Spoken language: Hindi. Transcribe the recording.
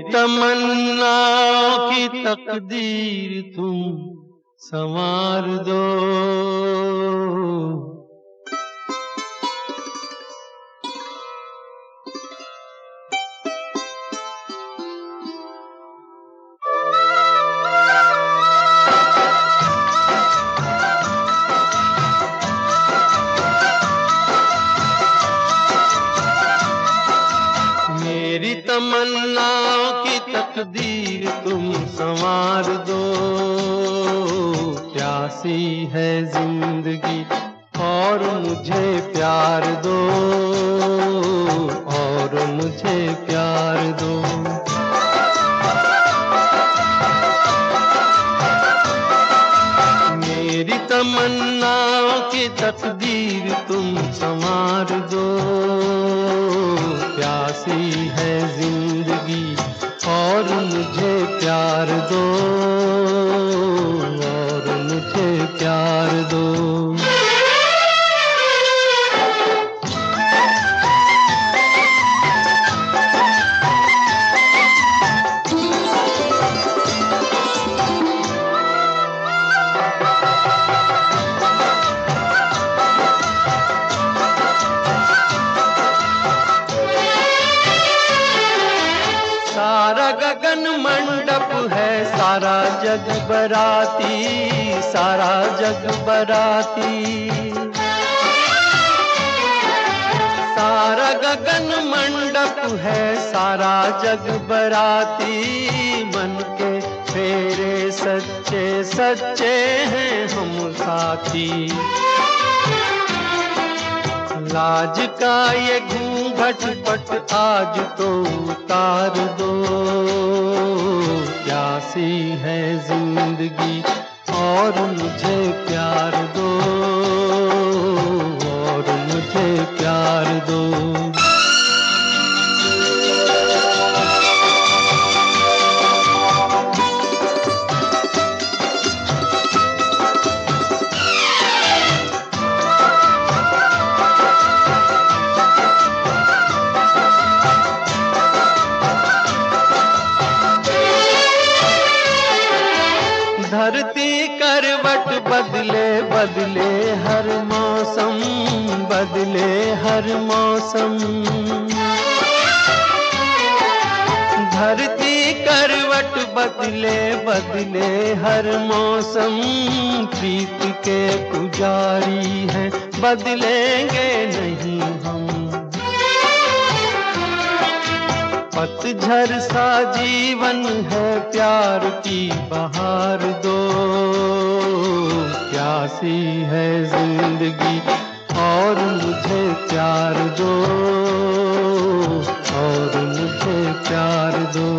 तमन्ना की तकदीर तुम संवार दो। मेरी तमन्नाओं की तकदीर तुम संवार दो। प्यासी है जिंदगी और मुझे प्यार दो, और मुझे प्यार दो। मेरी तमन्नाओं की तकदीर तुम संवार दो। प्यासी है जिंदगी और मुझे प्यार दो, और मुझे प्यार दो। सारा गगन मंडप है, सारा जग बराती, सारा जग बराती। सारा गगन मंडप है, सारा जग बराती। मन के फेरे सच्चे सच्चे हैं हम साथी। लाज का ये घूंघट पट आज तो उतार दो। प्यासी है जिंदगी और मुझे प्यार दो, और मुझे प्यार दो। धरती करवट बदले बदले हर मौसम, बदले हर मौसम। धरती करवट बदले बदले हर मौसम। प्रीत के पुजारी हैं, बदलेंगे नहीं हम। पतझड़ सा जीवन है, प्यार की बहार दो। प्यासी है जिंदगी और मुझे प्यार दो, और मुझे प्यार दो।